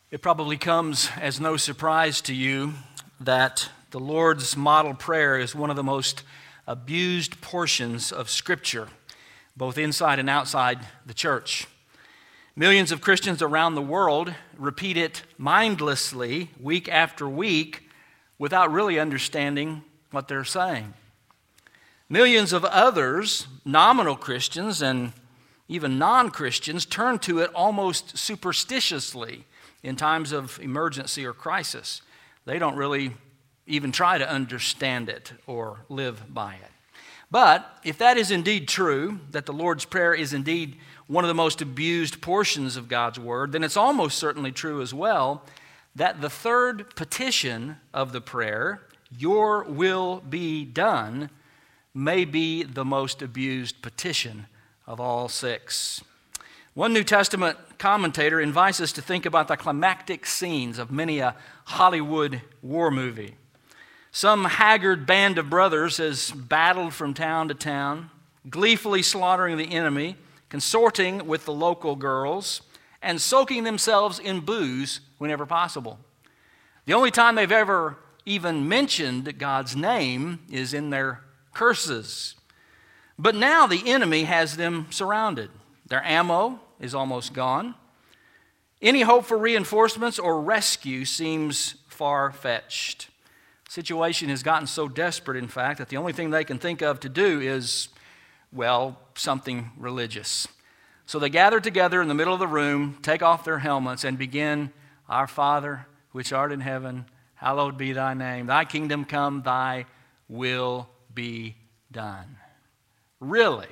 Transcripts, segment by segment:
It probably comes as no surprise to you that the Lord's model prayer is one of the most abused portions of Scripture, both inside and outside the church. Millions of Christians around the world repeat it mindlessly week after week without really understanding what they're saying. Millions of others, nominal Christians and even non-Christians, turn to it almost superstitiously in times of emergency or crisis. They don't really even try to understand it or live by it. But if that is indeed true, that the Lord's Prayer is indeed one of the most abused portions of God's Word, then it's almost certainly true as well that the third petition of the prayer, "Your will be done," may be the most abused petition of all six. One New Testament commentator invites us to think about the climactic scenes of many a Hollywood war movie. Some haggard band of brothers has battled from town to town, gleefully slaughtering the enemy, consorting with the local girls, and soaking themselves in booze whenever possible. The only time they've ever even mentioned God's name is in their curses. But now the enemy has them surrounded. Their ammo is almost gone. Any hope for reinforcements or rescue seems far-fetched. The situation has gotten so desperate, in fact, that the only thing they can think of to do is, something religious. So they gather together in the middle of the room, take off their helmets, and begin, "Our Father, which art in heaven, hallowed be thy name. Thy kingdom come, thy will be done." Really?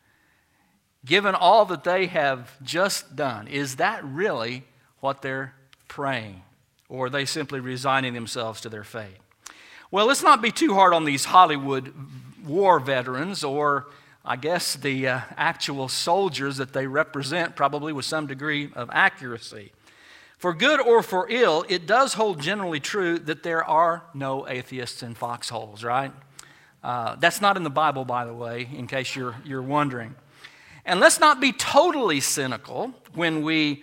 Given all that they have just done, is that really what they're praying? Or are they simply resigning themselves to their fate? Well, let's not be too hard on these Hollywood war veterans, or I guess the actual soldiers that they represent, probably with some degree of accuracy. For good or for ill, it does hold generally true that there are no atheists in foxholes, right? That's not in the Bible, by the way, in case you're wondering. And let's not be totally cynical when we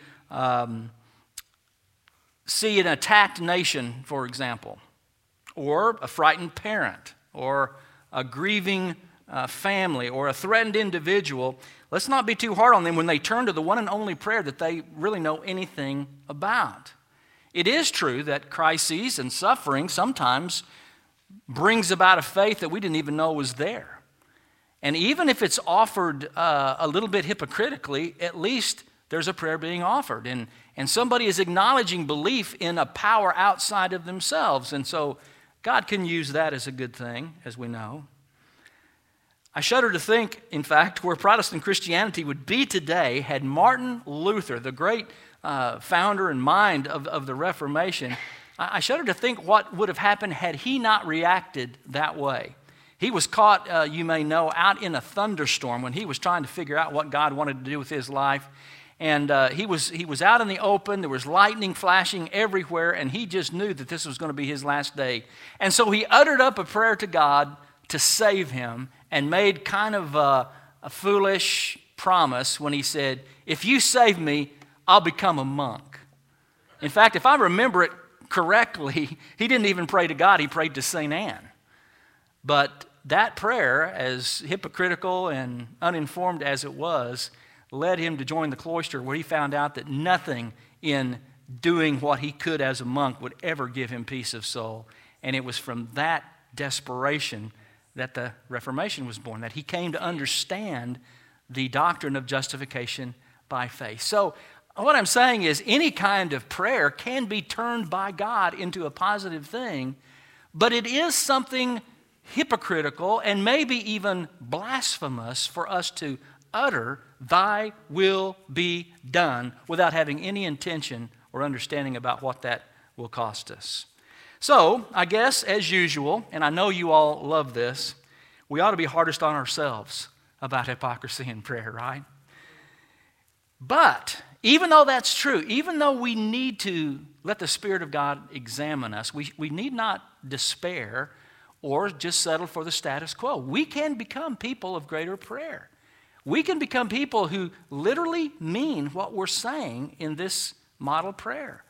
see an attacked nation, for example, or a frightened parent, or a grieving family, or a threatened individual. Let's not be too hard on them when they turn to the one and only prayer that they really know anything about. It is true that crises and suffering sometimes brings about a faith that we didn't even know was there. And even if it's offered a little bit hypocritically, at least there's a prayer being offered. And somebody is acknowledging belief in a power outside of themselves. And so God can use that as a good thing, as we know. I shudder to think, in fact, where Protestant Christianity would be today had Martin Luther, the great founder and mind of the Reformation, I shudder to think what would have happened had he not reacted that way. He was caught, you may know, out in a thunderstorm when he was trying to figure out what God wanted to do with his life. And he was out in the open. There was lightning flashing everywhere, and he just knew that this was going to be his last day. And so he uttered up a prayer to God to save him and made kind of a foolish promise when he said, "If you save me, I'll become a monk." In fact, if I remember it correctly, he didn't even pray to God, he prayed to St. Anne. But that prayer, as hypocritical and uninformed as it was, led him to join the cloister, where he found out that nothing in doing what he could as a monk would ever give him peace of soul. And it was from that desperation that the Reformation was born, that he came to understand the doctrine of justification by faith. So what I'm saying is any kind of prayer can be turned by God into a positive thing, but it is something hypocritical and maybe even blasphemous for us to utter, "Thy will be done," without having any intention or understanding about what that will cost us. So, I guess, as usual, and I know you all love this, we ought to be hardest on ourselves about hypocrisy in prayer, right? But even though that's true, even though we need to let the Spirit of God examine us, we need not despair or just settle for the status quo. We can become people of greater prayer. We can become people who literally mean what we're saying in this model prayer.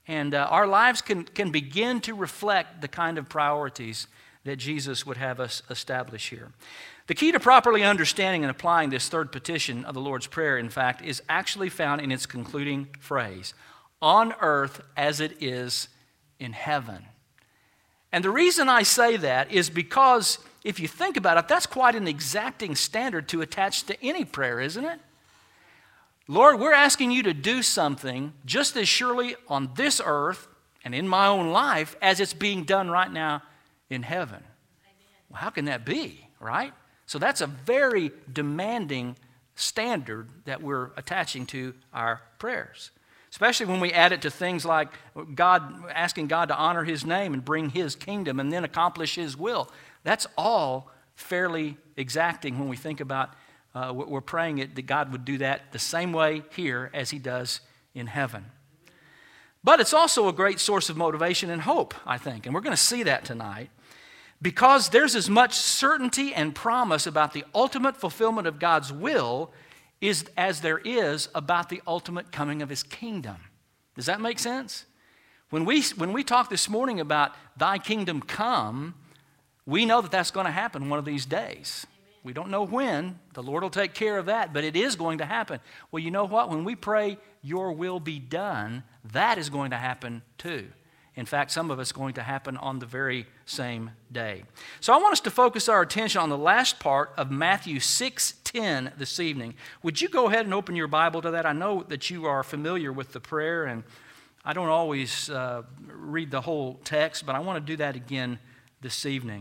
And our lives can begin to reflect the kind of priorities that Jesus would have us establish here. The key to properly understanding and applying this third petition of the Lord's Prayer, in fact, is actually found in its concluding phrase, on earth as it is in heaven. And the reason I say that is because if you think about it, that's quite an exacting standard to attach to any prayer, isn't it? Lord, we're asking you to do something just as surely on this earth and in my own life as it's being done right now in heaven. Well, how can that be, right? So that's a very demanding standard that we're attaching to our prayers, especially when we add it to things like God, asking God to honor his name and bring his kingdom and then accomplish his will. That's all fairly exacting when we think about we're praying it that God would do that the same way here as he does in heaven. But it's also a great source of motivation and hope, I think, and we're going to see that tonight, because there's as much certainty and promise about the ultimate fulfillment of God's will as there is about the ultimate coming of his kingdom. Does that make sense? When we talk this morning about thy kingdom come, we know that that's going to happen one of these days. We don't know when. The Lord will take care of that, but it is going to happen. Well, you know what? When we pray, your will be done, that is going to happen too. In fact, some of it's going to happen on the very same day. So I want us to focus our attention on the last part of Matthew 6:10 this evening. Would you go ahead and open your Bible to that? I know that you are familiar with the prayer, and I don't always read the whole text, but I want to do that again this evening.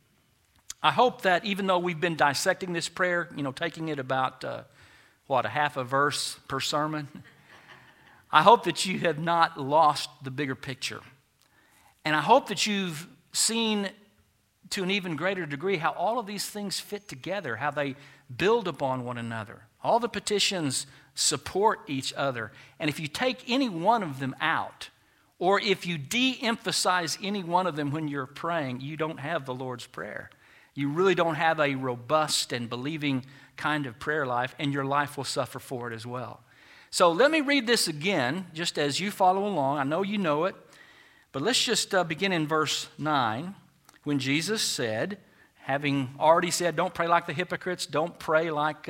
I hope that even though we've been dissecting this prayer, taking it about, a half a verse per sermon, I hope that you have not lost the bigger picture. And I hope that you've seen to an even greater degree how all of these things fit together, how they build upon one another. All the petitions support each other. And if you take any one of them out, or if you de-emphasize any one of them when you're praying, you don't have the Lord's Prayer. You really don't have a robust and believing kind of prayer life, and your life will suffer for it as well. So let me read this again, just as you follow along. I know you know it, but let's just begin in verse 9, when Jesus said, having already said, don't pray like the hypocrites, don't pray like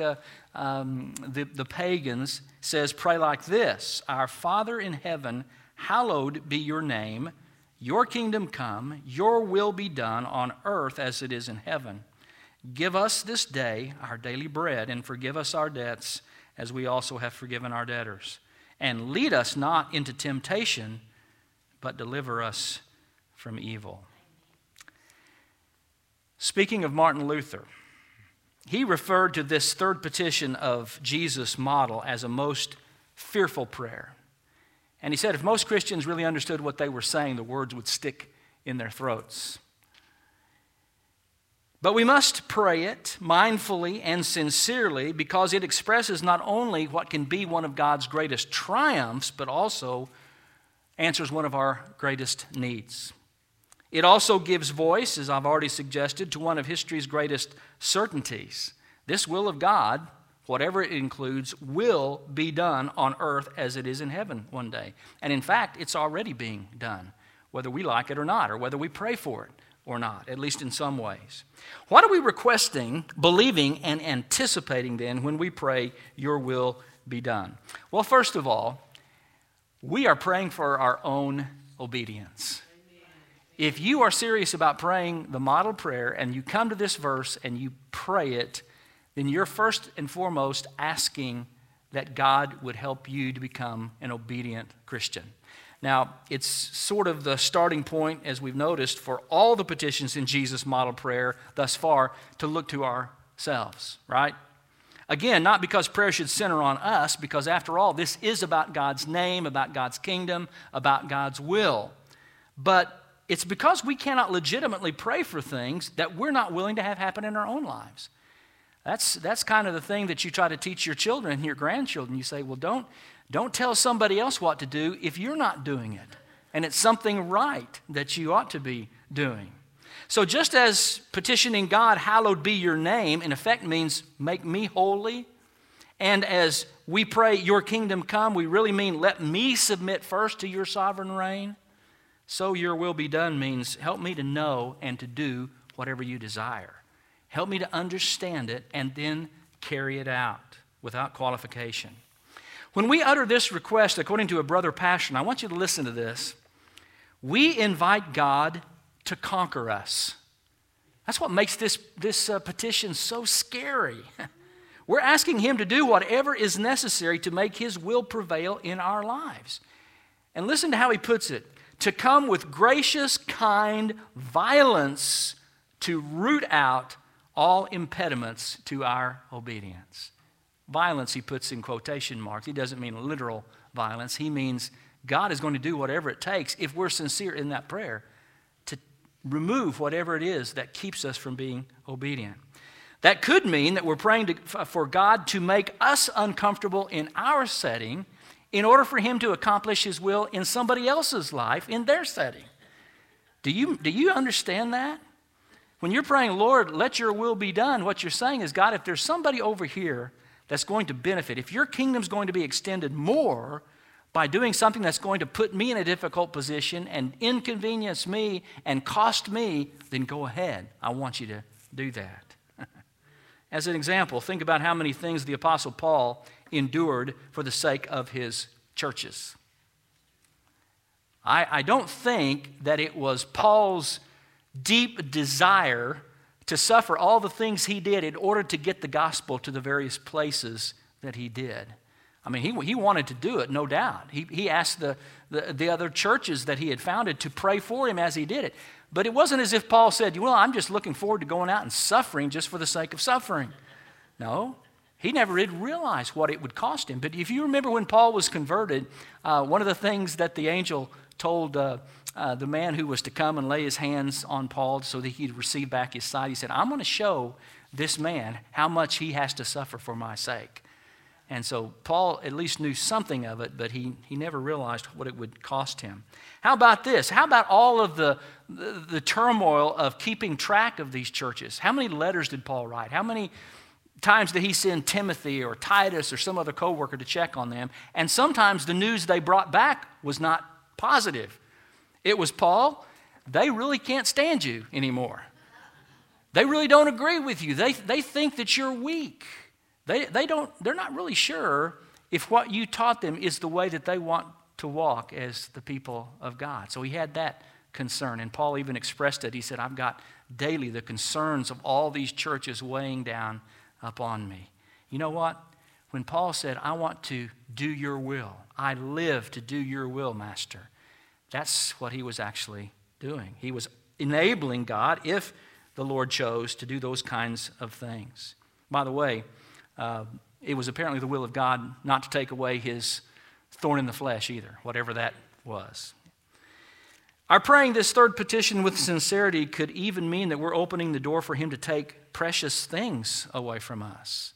the pagans, says, pray like this, our Father in heaven, hallowed be your name, your kingdom come, your will be done on earth as it is in heaven. Give us this day our daily bread, and forgive us our debts as we also have forgiven our debtors. And lead us not into temptation, but deliver us from evil. Speaking of Martin Luther, he referred to this third petition of Jesus' model as a most fearful prayer. And he said if most Christians really understood what they were saying, the words would stick in their throats. But we must pray it mindfully and sincerely, because it expresses not only what can be one of God's greatest triumphs, but also answers one of our greatest needs. It also gives voice, as I've already suggested, to one of history's greatest certainties. This will of God, whatever it includes, will be done on earth as it is in heaven one day. And in fact, it's already being done, whether we like it or not, or whether we pray for it or not, at least in some ways. What are we requesting, believing, and anticipating then when we pray, your will be done? Well, first of all, we are praying for our own obedience. If you are serious about praying the model prayer and you come to this verse and you pray it, then you're first and foremost asking that God would help you to become an obedient Christian. Now, it's sort of the starting point, as we've noticed, for all the petitions in Jesus' model prayer thus far to look to ourselves, right? Again, not because prayer should center on us, because after all, this is about God's name, about God's kingdom, about God's will. But it's because we cannot legitimately pray for things that we're not willing to have happen in our own lives. That's kind of the thing that you try to teach your children and your grandchildren. You say, well, don't tell somebody else what to do if you're not doing it. And it's something right that you ought to be doing. So just as petitioning God, hallowed be your name, in effect means make me holy, and as we pray, your kingdom come, we really mean, let me submit first to your sovereign reign. So your will be done means, help me to know and to do whatever you desire. Help me to understand it and then carry it out without qualification. When we utter this request, according to a brother passion, I want you to listen to this. We invite God to conquer us. That's what makes this petition so scary. We're asking him to do whatever is necessary to make his will prevail in our lives. And listen to how he puts it. To come with gracious, kind violence to root out all impediments to our obedience. Violence, he puts in quotation marks. He doesn't mean literal violence. He means God is going to do whatever it takes, if we're sincere in that prayer, to remove whatever it is that keeps us from being obedient. That could mean that we're praying for God to make us uncomfortable in our setting in order for him to accomplish his will in somebody else's life, in their setting. Do you understand that? When you're praying, Lord, let your will be done, what you're saying is, God, if there's somebody over here that's going to benefit, if your kingdom's going to be extended more by doing something that's going to put me in a difficult position and inconvenience me and cost me, then go ahead. I want you to do that. As an example, think about how many things the Apostle Paul endured for the sake of his churches. I don't think that it was Paul's deep desire to suffer all the things he did in order to get the gospel to the various places that he did. I mean, he wanted to do it, no doubt. He asked the other churches that he had founded to pray for him as he did it. But it wasn't as if Paul said, well, I'm just looking forward to going out and suffering just for the sake of suffering. No, he never did realize what it would cost him. But if you remember when Paul was converted, one of the things that the angel told the man who was to come and lay his hands on Paul so that he'd receive back his sight, he said, I'm going to show this man how much he has to suffer for my sake. And so Paul at least knew something of it, but he never realized what it would cost him. How about this? How about all of the turmoil of keeping track of these churches? How many letters did Paul write? How many times did he send Timothy or Titus or some other co-worker to check on them? And sometimes the news they brought back was not positive. It was, Paul, they really can't stand you anymore. They really don't agree with you. They think that you're weak. They're not really sure if what you taught them is the way that they want to walk as the people of God. So he had that concern. And Paul even expressed it. He said, I've got daily the concerns of all these churches weighing down upon me. You know what? When Paul said, I want to do your will, I live to do your will, Master, that's what he was actually doing. He was enabling God, if the Lord chose, to do those kinds of things. By the way, it was apparently the will of God not to take away his thorn in the flesh either, whatever that was. Our praying this third petition with sincerity could even mean that we're opening the door for him to take precious things away from us.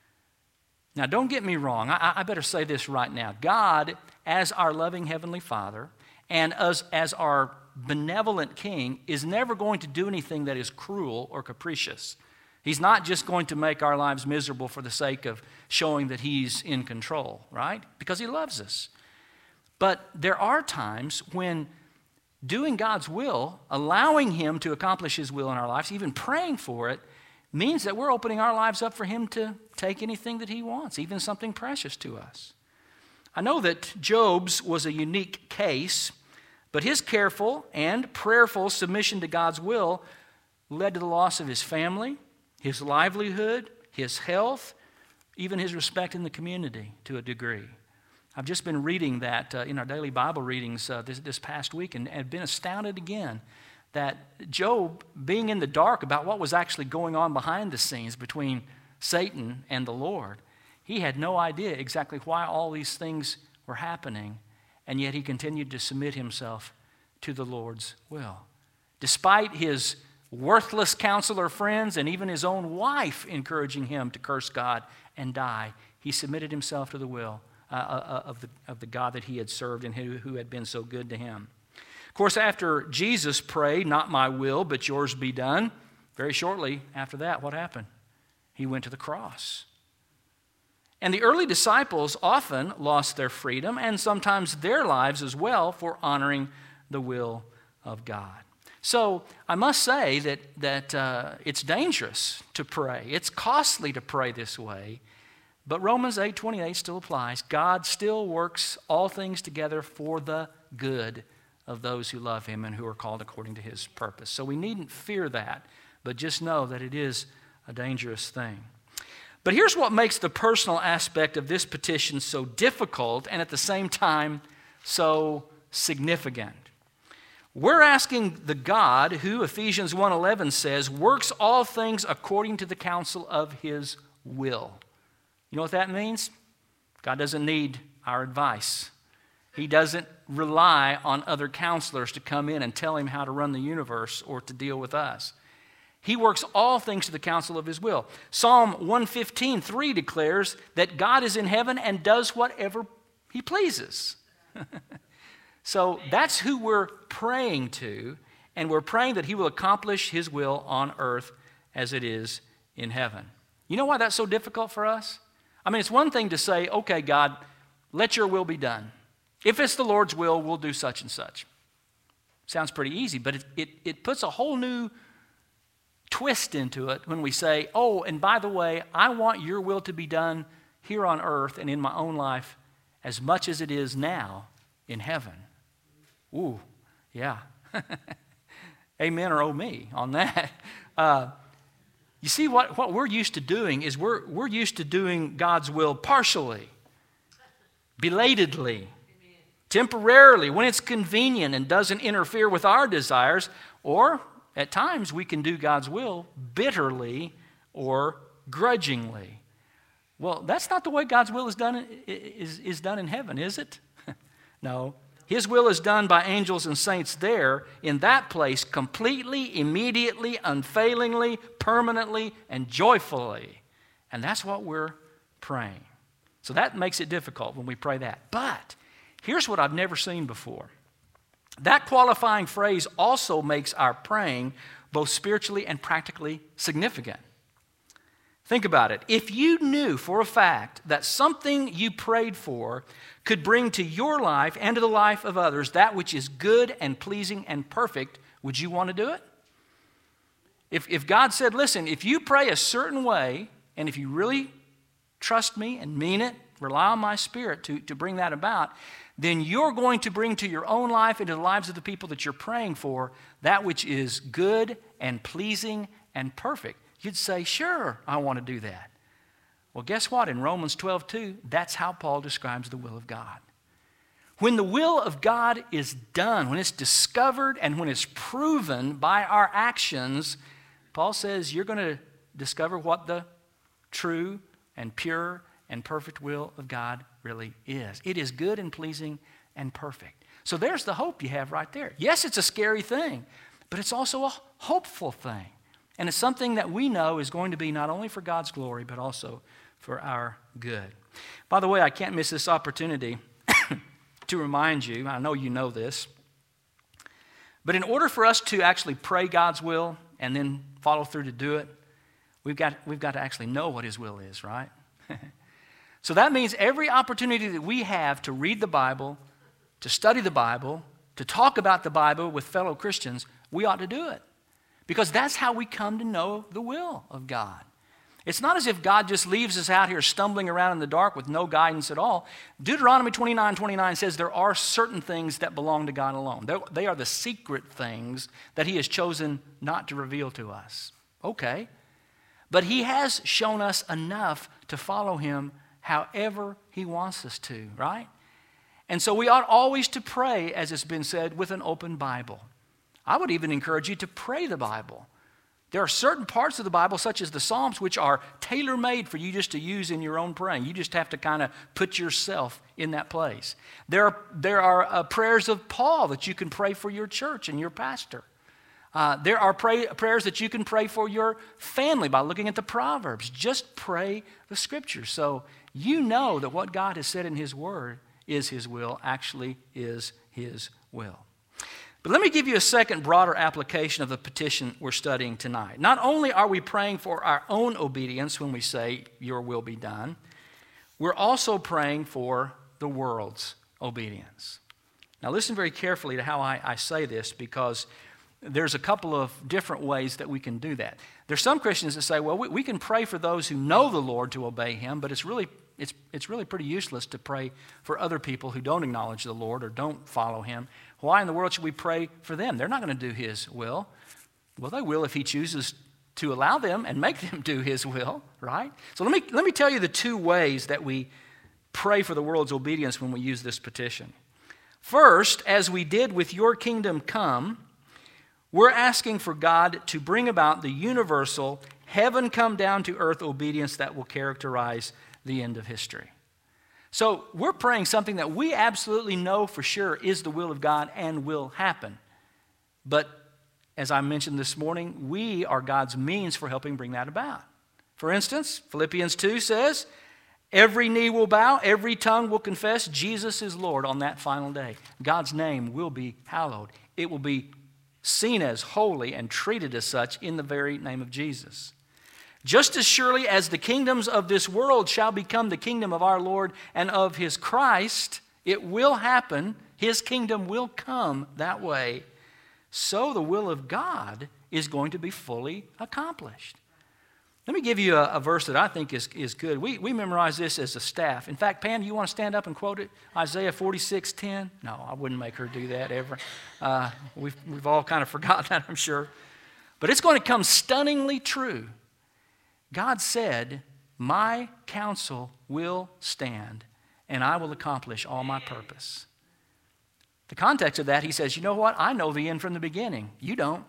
Now, don't get me wrong. I better say this right now. God, as our loving Heavenly Father and as our benevolent King, is never going to do anything that is cruel or capricious. He's not just going to make our lives miserable for the sake of showing that he's in control, right? Because he loves us. But there are times when doing God's will, allowing him to accomplish his will in our lives, even praying for it, means that we're opening our lives up for him to take anything that he wants, even something precious to us. I know that Job's was a unique case, but his careful and prayerful submission to God's will led to the loss of his family, his livelihood, his health, even his respect in the community to a degree. I've just been reading that in our daily Bible readings this past week and have been astounded again that Job, being in the dark about what was actually going on behind the scenes between Satan and the Lord, he had no idea exactly why all these things were happening, and yet he continued to submit himself to the Lord's will. Despite his worthless counselor friends and even his own wife encouraging him to curse God and die, he submitted himself to the will of the God that he had served and who had been so good to him. Of course, after Jesus prayed, not my will, but yours be done, very shortly after that, what happened? He went to the cross. And the early disciples often lost their freedom and sometimes their lives as well for honoring the will of God. So I must say that it's dangerous to pray. It's costly to pray this way. But Romans 8:28 still applies. God still works all things together for the good of those who love him and who are called according to his purpose. So we needn't fear that, but just know that it is a dangerous thing. But here's what makes the personal aspect of this petition so difficult and at the same time so significant. We're asking the God who, Ephesians 1:11 says, works all things according to the counsel of his will. You know what that means? God doesn't need our advice. He doesn't rely on other counselors to come in and tell him how to run the universe or to deal with us. He works all things to the counsel of his will. Psalm 115:3 declares that God is in heaven and does whatever he pleases. So that's who we're praying to, and we're praying that he will accomplish his will on earth as it is in heaven. You know why that's so difficult for us? I mean, it's one thing to say, okay, God, let your will be done. If it's the Lord's will, we'll do such and such. Sounds pretty easy, but it puts a whole new twist into it when we say, oh, and by the way, I want your will to be done here on earth and in my own life as much as it is now in heaven. Ooh, yeah. Amen or oh me on that. You see, what we're used to doing is we're used to doing God's will partially, belatedly, temporarily, when it's convenient and doesn't interfere with our desires, or at times we can do God's will bitterly or grudgingly. Well, that's not the way God's will is done in heaven, is it? No. His will is done by angels and saints there in that place completely, immediately, unfailingly, permanently, and joyfully. And that's what we're praying. So that makes it difficult when we pray that. But here's what I've never seen before. That qualifying phrase also makes our praying both spiritually and practically significant. Think about it. If you knew for a fact that something you prayed for could bring to your life and to the life of others that which is good and pleasing and perfect, would you want to do it? If God said, listen, if you pray a certain way, and if you really trust me and mean it, rely on my Spirit to bring that about, then you're going to bring to your own life and to the lives of the people that you're praying for that which is good and pleasing and perfect. You'd say, sure, I want to do that. Well, guess what? In Romans 12:2, that's how Paul describes the will of God. When the will of God is done, when it's discovered and when it's proven by our actions, Paul says you're going to discover what the true and pure and perfect will of God really is. It is good and pleasing and perfect. So there's the hope you have right there. Yes, it's a scary thing, but it's also a hopeful thing. And it's something that we know is going to be not only for God's glory, but also for our good. By the way, I can't miss this opportunity to remind you, I know you know this, but in order for us to actually pray God's will and then follow through to do it, we've got to actually know what his will is, right? So that means every opportunity that we have to read the Bible, to study the Bible, to talk about the Bible with fellow Christians, we ought to do it. Because that's how we come to know the will of God. It's not as if God just leaves us out here stumbling around in the dark with no guidance at all. Deuteronomy 29:29 says there are certain things that belong to God alone. They are the secret things that he has chosen not to reveal to us. Okay. But he has shown us enough to follow him however he wants us to, right? And so we ought always to pray, as it's been said, with an open Bible. I would even encourage you to pray the Bible. There are certain parts of the Bible, such as the Psalms, which are tailor-made for you just to use in your own praying. You just have to kind of put yourself in that place. There are prayers of Paul that you can pray for your church and your pastor. There are prayers that you can pray for your family by looking at the Proverbs. Just pray the Scriptures. So you know that what God has said in his word is his will, actually is his will. But let me give you a second broader application of the petition we're studying tonight. Not only are we praying for our own obedience when we say, your will be done, we're also praying for the world's obedience. Now listen very carefully to how I say this, because there's a couple of different ways that we can do that. There's some Christians that say, well, we can pray for those who know the Lord to obey him, but it's really pretty useless to pray for other people who don't acknowledge the Lord or don't follow him. Why in the world should we pray for them? They're not going to do his will. Well, they will if he chooses to allow them and make them do his will, right? So let me tell you the two ways that we pray for the world's obedience when we use this petition. First, as we did with your kingdom come, we're asking for God to bring about the universal, heaven come down to earth obedience that will characterize the end of history. So we're praying something that we absolutely know for sure is the will of God and will happen. But as I mentioned this morning, we are God's means for helping bring that about. For instance, Philippians 2 says, every knee will bow, every tongue will confess Jesus is Lord on that final day. God's name will be hallowed. It will be seen as holy and treated as such in the very name of Jesus. Just as surely as the kingdoms of this world shall become the kingdom of our Lord and of his Christ, it will happen, his kingdom will come that way, so the will of God is going to be fully accomplished. Let me give you a verse that I think is good. We memorize this as a staff. In fact, Pam, you want to stand up and quote it? Isaiah 46:10? No, I wouldn't make her do that ever. We've all kind of forgotten that, I'm sure. But it's going to come stunningly true. God said, my counsel will stand, and I will accomplish all my purpose. The context of that, he says, you know what? I know the end from the beginning. You don't.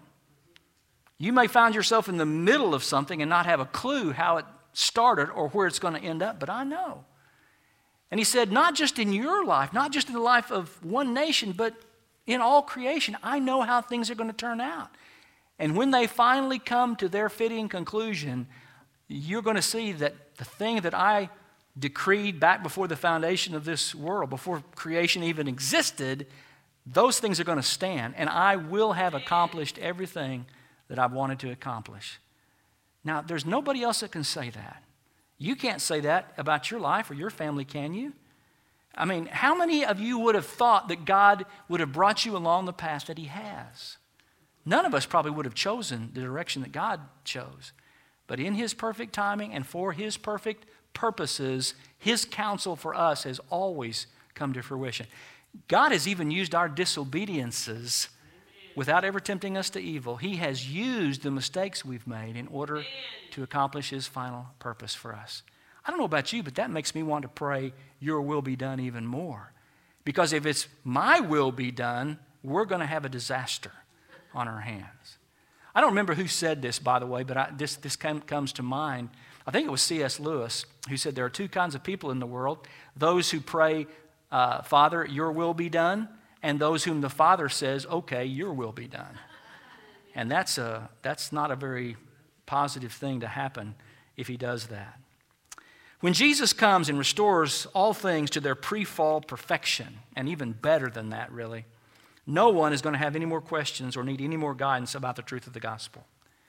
You may find yourself in the middle of something and not have a clue how it started or where it's going to end up, but I know. And he said, not just in your life, not just in the life of one nation, but in all creation, I know how things are going to turn out. And when they finally come to their fitting conclusion, you're going to see that the thing that I decreed back before the foundation of this world, before creation even existed, those things are going to stand, and I will have accomplished everything that I've wanted to accomplish. Now, there's nobody else that can say that. You can't say that about your life or your family, can you? I mean, how many of you would have thought that God would have brought you along the path that he has? None of us probably would have chosen the direction that God chose. But in his perfect timing and for his perfect purposes, his counsel for us has always come to fruition. God has even used our disobediences without ever tempting us to evil. He has used the mistakes we've made in order to accomplish his final purpose for us. I don't know about you, but that makes me want to pray, your will be done even more. Because if it's my will be done, we're going to have a disaster on our hands. I don't remember who said this, by the way, but this comes to mind. I think it was C.S. Lewis who said there are two kinds of people in the world. Those who pray, Father, your will be done, and those whom the Father says, okay, your will be done. And that's not a very positive thing to happen if he does that. When Jesus comes and restores all things to their pre-fall perfection, and even better than that, really, no one is going to have any more questions or need any more guidance about the truth of the gospel.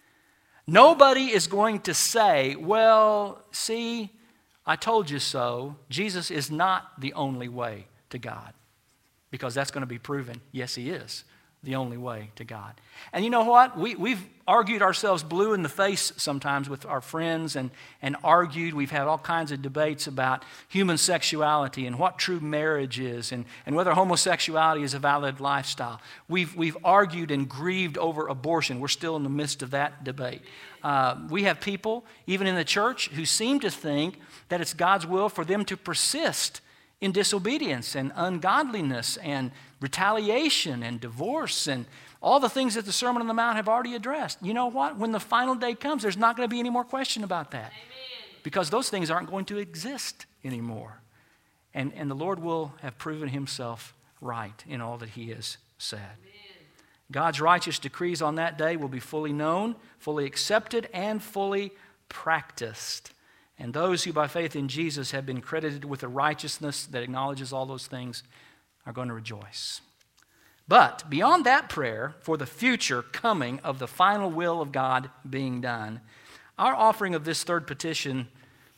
Nobody is going to say, well, see, I told you so. Jesus is not the only way to God. Because that's going to be proven, yes, he is the only way to God. And you know what? We've argued ourselves blue in the face sometimes with our friends and argued. We've had all kinds of debates about human sexuality and what true marriage is and whether homosexuality is a valid lifestyle. We've argued and grieved over abortion. We're still in the midst of that debate. We have people, even in the church, who seem to think that it's God's will for them to persist in disobedience and ungodliness and retaliation and divorce and all the things that the Sermon on the Mount have already addressed. You know what? When the final day comes, there's not going to be any more question about that. Amen. Because those things aren't going to exist anymore. And the Lord will have proven himself right in all that he has said. Amen. God's righteous decrees on that day will be fully known, fully accepted, and fully practiced. And those who by faith in Jesus have been credited with a righteousness that acknowledges all those things are going to rejoice. But beyond that prayer for the future coming of the final will of God being done, our offering of this third petition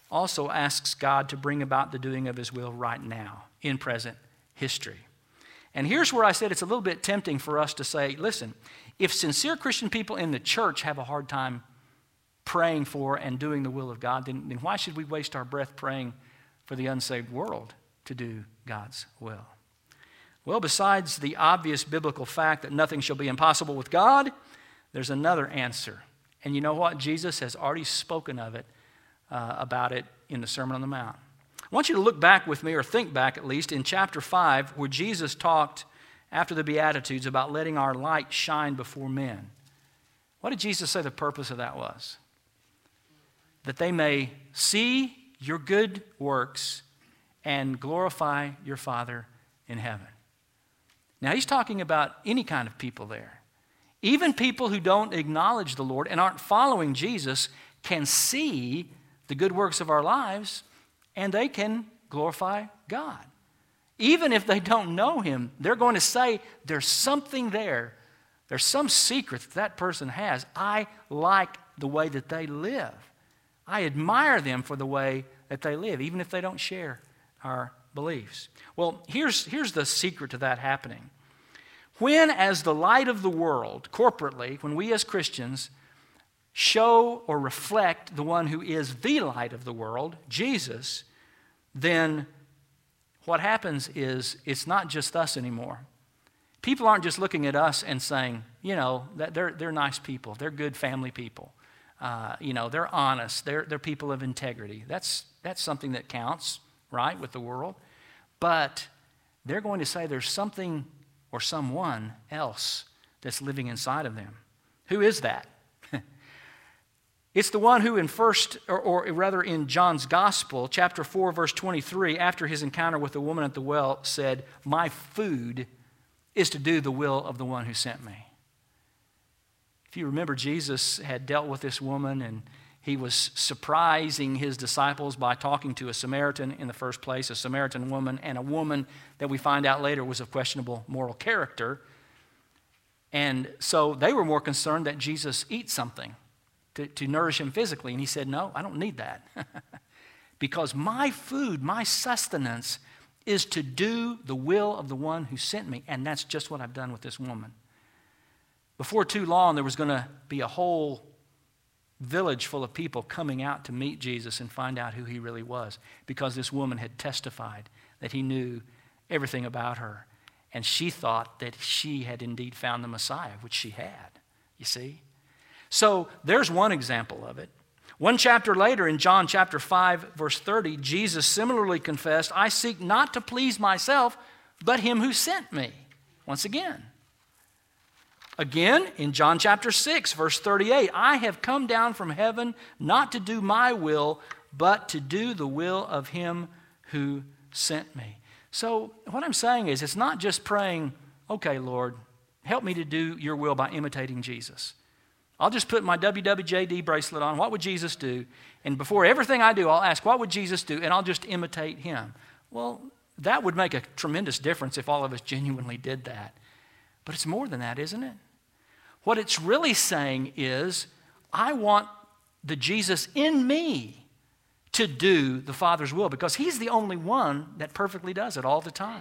also asks God to bring about the doing of his will right now in present history. And here's where I said it's a little bit tempting for us to say, listen, if sincere Christian people in the church have a hard time praying for and doing the will of God, then why should we waste our breath praying for the unsaved world to do God's will? Well, besides the obvious biblical fact that nothing shall be impossible with God, there's another answer. And you know what? Jesus has already spoken of it, about it in the Sermon on the Mount. I want you to look back with me, or think back at least, in chapter 5, where Jesus talked after the Beatitudes about letting our light shine before men. What did Jesus say the purpose of that was? That they may see your good works and glorify your Father in heaven. Now, he's talking about any kind of people there. Even people who don't acknowledge the Lord and aren't following Jesus can see the good works of our lives, and they can glorify God. Even if they don't know him, they're going to say, there's something there. There's some secret that person has. I like the way that they live. I admire them for the way that they live, even if they don't share our beliefs. Well, here's the secret to that happening. When, as the light of the world, corporately, when we as Christians show or reflect the one who is the light of the world, Jesus, then what happens is it's not just us anymore. People aren't just looking at us and saying, you know, that they're nice people, they're good family people, they're honest, they're people of integrity. That's something that counts, right, with the world. But they're going to say there's something or someone else that's living inside of them. Who is that? It's the one who in John's Gospel, chapter 4, verse 23, after his encounter with the woman at the well, said, my food is to do the will of the one who sent me. If you remember, Jesus had dealt with this woman, and he was surprising his disciples by talking to a Samaritan in the first place, a Samaritan woman, and a woman that we find out later was of questionable moral character. And so they were more concerned that Jesus eat something to nourish him physically. And he said, no, I don't need that. Because my food, my sustenance, is to do the will of the one who sent me. And that's just what I've done with this woman. Before too long, there was going to be a whole village full of people coming out to meet Jesus and find out who he really was, because this woman had testified that he knew everything about her. And she thought that she had indeed found the Messiah, which she had, you see. So there's one example of it. One chapter later, in John chapter 5, verse 30, Jesus similarly confessed, I seek not to please myself, but him who sent me. Once again. Again, in John chapter 6, verse 38, I have come down from heaven not to do my will, but to do the will of him who sent me. So what I'm saying is, it's not just praying, okay, Lord, help me to do your will by imitating Jesus. I'll just put my WWJD bracelet on. What would Jesus do? And before everything I do, I'll ask, what would Jesus do? And I'll just imitate him. Well, that would make a tremendous difference if all of us genuinely did that. But it's more than that, isn't it? What it's really saying is, I want the Jesus in me to do the Father's will, because he's the only one that perfectly does it all the time.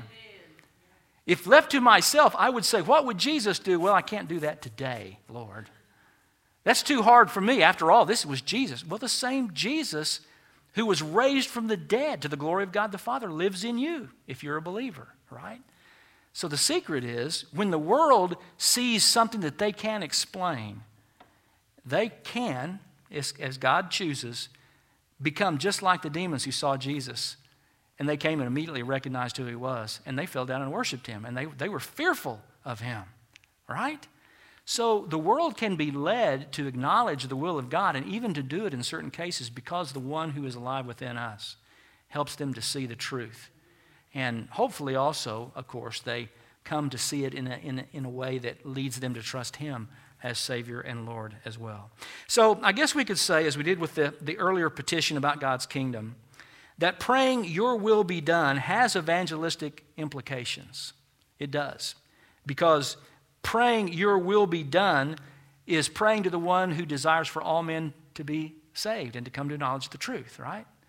If left to myself, I would say, what would Jesus do? Well, I can't do that today, Lord. That's too hard for me. After all, this was Jesus. Well, the same Jesus who was raised from the dead to the glory of God the Father lives in you if you're a believer, right? So the secret is, when the world sees something that they can't explain, they can, as God chooses, become just like the demons who saw Jesus. And they came and immediately recognized who he was. And they fell down and worshiped him. And they were fearful of him, right? So the world can be led to acknowledge the will of God, and even to do it in certain cases, because the one who is alive within us helps them to see the truth. And hopefully also, of course, they come to see it in a way that leads them to trust him as Savior and Lord as well. So I guess we could say, as we did with the earlier petition about God's kingdom, that praying your will be done has evangelistic implications. It does. Because praying your will be done is praying to the one who desires for all men to be saved and to come to knowledge of the truth, right?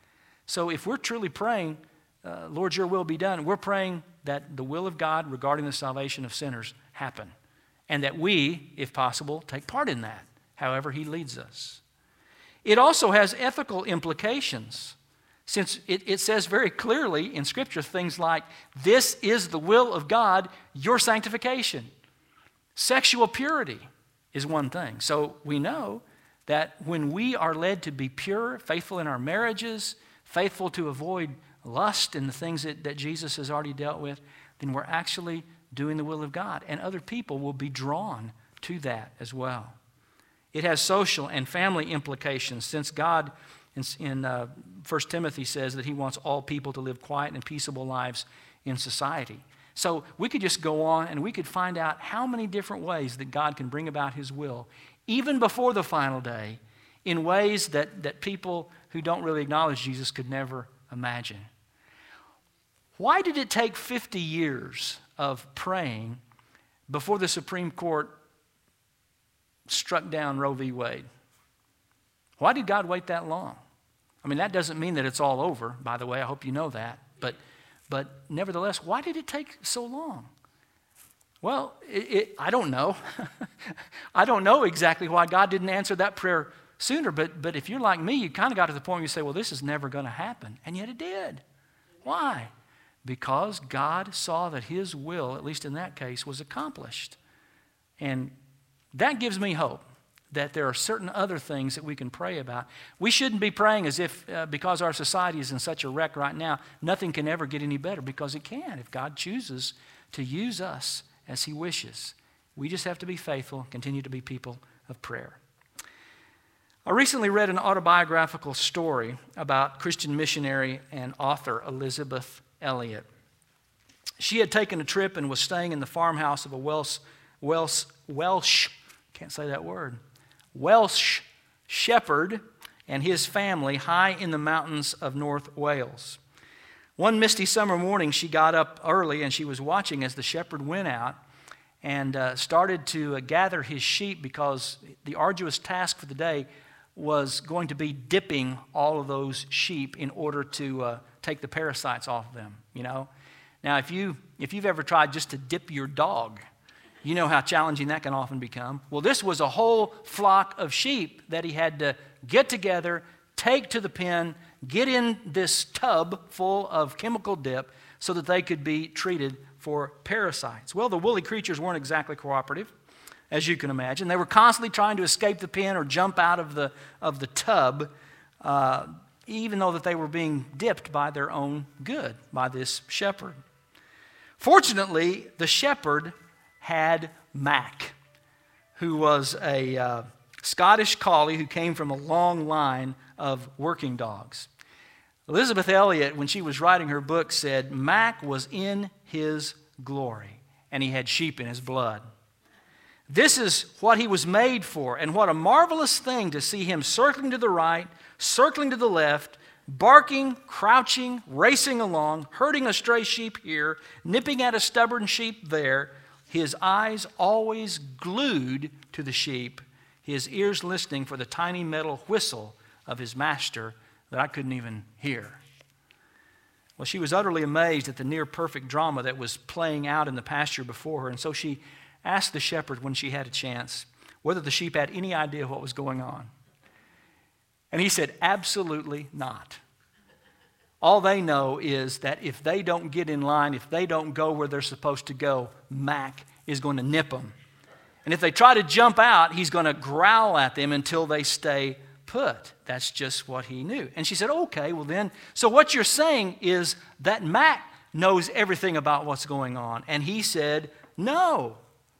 So if we're truly praying, Lord, your will be done, we're praying that the will of God regarding the salvation of sinners happen, and that we, if possible, take part in that, however he leads us. It also has ethical implications, since it says very clearly in Scripture things like, this is the will of God, your sanctification. Sexual purity is one thing. So we know that when we are led to be pure, faithful in our marriages, faithful to avoid lust and the things that Jesus has already dealt with, then we're actually doing the will of God. And other people will be drawn to that as well. It has social and family implications, since God in 1 Timothy says that he wants all people to live quiet and peaceable lives in society. So we could just go on and we could find out how many different ways that God can bring about his will, even before the final day, in ways that people who don't really acknowledge Jesus could never imagine. Why did it take 50 years of praying before the Supreme Court struck down Roe v. Wade? Why did God wait that long? I mean, that doesn't mean that it's all over, by the way. I hope you know that. But nevertheless, why did it take so long? Well, I don't know. I don't know exactly why God didn't answer that prayer sooner. But if you're like me, you kind of got to the point where you say, well, this is never going to happen. And yet it did. Why? Because God saw that his will, at least in that case, was accomplished. And that gives me hope that there are certain other things that we can pray about. We shouldn't be praying as if, because our society is in such a wreck right now, nothing can ever get any better, because it can if God chooses to use us as he wishes. We just have to be faithful, continue to be people of prayer. I recently read an autobiographical story about Christian missionary and author Elisabeth Elliot. She had taken a trip and was staying in the farmhouse of a Welsh shepherd and his family high in the mountains of North Wales. One misty summer morning, she got up early and she was watching as the shepherd went out and started to gather his sheep, because the arduous task for the day was going to be dipping all of those sheep in order to take the parasites off of them, you know. Now, if you've ever tried just to dip your dog, you know how challenging that can often become. Well, this was a whole flock of sheep that he had to get together, take to the pen, get in this tub full of chemical dip so that they could be treated for parasites. Well, the woolly creatures weren't exactly cooperative, as you can imagine. They were constantly trying to escape the pen or jump out of the tub, even though that they were being dipped by their own good, by this shepherd. Fortunately, the shepherd had Mac, who was a Scottish collie who came from a long line of working dogs. Elisabeth Elliot, when she was writing her book, said Mac was in his glory and he had sheep in his blood. This is what he was made for, and what a marvelous thing to see him circling to the right, circling to the left, barking, crouching, racing along, herding a stray sheep here, nipping at a stubborn sheep there, his eyes always glued to the sheep, his ears listening for the tiny metal whistle of his master that I couldn't even hear. Well, she was utterly amazed at the near-perfect drama that was playing out in the pasture before her, and so she asked the shepherd when she had a chance whether the sheep had any idea what was going on. And he said, absolutely not. All they know is that if they don't get in line, if they don't go where they're supposed to go, Mac is going to nip them. And if they try to jump out, he's going to growl at them until they stay put. That's just what he knew. And she said, okay, well then, so what you're saying is that Mac knows everything about what's going on. And he said, no.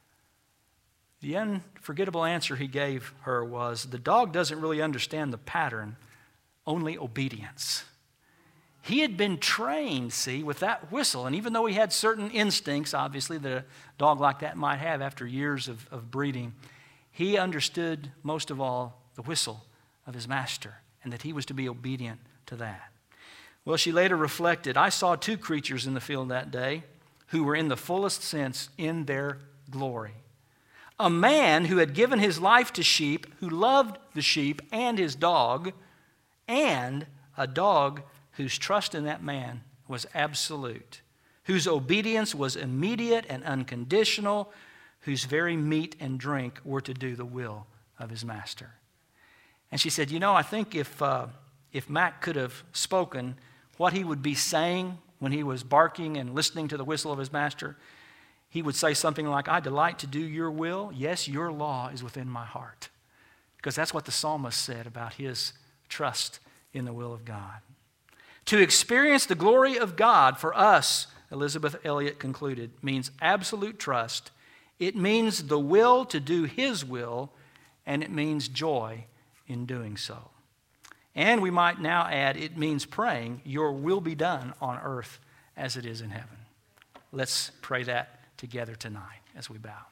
The unforgettable answer he gave her was, the dog doesn't really understand the pattern, only obedience. He had been trained, see, with that whistle. And even though he had certain instincts, obviously, that a dog like that might have after years of breeding, he understood most of all the whistle of his master, and that he was to be obedient to that. Well, she later reflected, I saw two creatures in the field that day who were in the fullest sense in their glory. A man who had given his life to sheep, who loved the sheep and his dog, and a dog whose trust in that man was absolute, whose obedience was immediate and unconditional, whose very meat and drink were to do the will of his master. And she said, I think if Mac could have spoken what he would be saying when he was barking and listening to the whistle of his master, he would say something like, I delight to do your will. Yes, your law is within my heart. Because that's what the psalmist said about his trust in the will of God. To experience the glory of God for us, Elisabeth Elliot concluded, means absolute trust. It means the will to do his will, and it means joy in doing so. And we might now add, it means praying, your will be done on earth as it is in heaven. Let's pray that together tonight as we bow.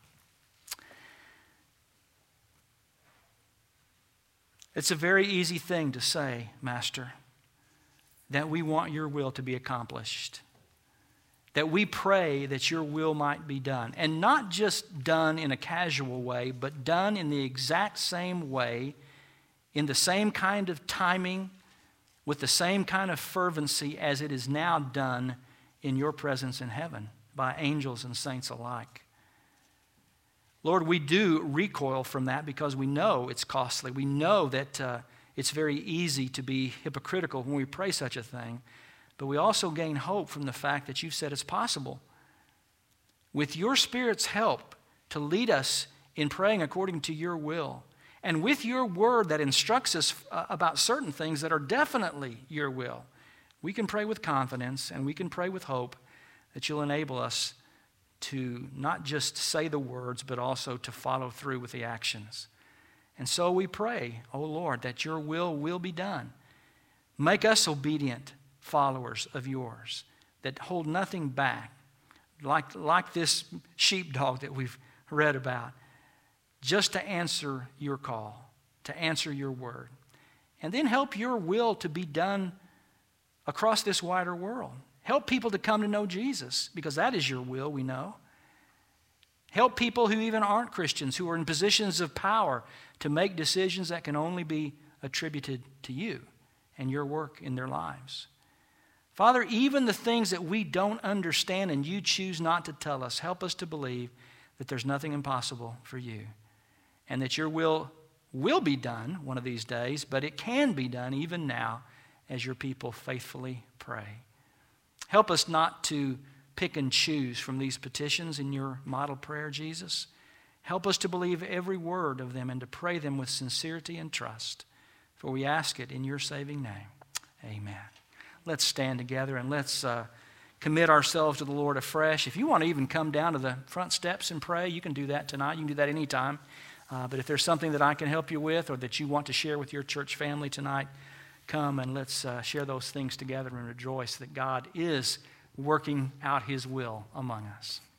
It's a very easy thing to say, Master, that we want your will to be accomplished, that we pray that your will might be done, and not just done in a casual way, but done in the exact same way, in the same kind of timing, with the same kind of fervency as it is now done in your presence in heaven by angels and saints alike. Lord, we do recoil from that because we know it's costly. We know that it's very easy to be hypocritical when we pray such a thing, but we also gain hope from the fact that you've said it's possible. With your Spirit's help to lead us in praying according to your will, and with your word that instructs us about certain things that are definitely your will, we can pray with confidence and we can pray with hope that you'll enable us to not just say the words, but also to follow through with the actions. And so we pray, O Lord, that your will be done. Make us obedient followers of yours that hold nothing back, like this sheepdog that we've read about, just to answer your call, to answer your word. And then help your will to be done across this wider world. Help people to come to know Jesus, because that is your will, we know. Help people who even aren't Christians, who are in positions of power, to make decisions that can only be attributed to you and your work in their lives. Father, even the things that we don't understand and you choose not to tell us, help us to believe that there's nothing impossible for you, and that your will be done one of these days, but it can be done even now as your people faithfully pray. Help us not to pick and choose from these petitions in your model prayer, Jesus. Help us to believe every word of them and to pray them with sincerity and trust. For we ask it in your saving name. Amen. Let's stand together and let's commit ourselves to the Lord afresh. If you want to even come down to the front steps and pray, you can do that tonight. You can do that anytime. But if there's something that I can help you with or that you want to share with your church family tonight, come and let's share those things together and rejoice that God is working out his will among us.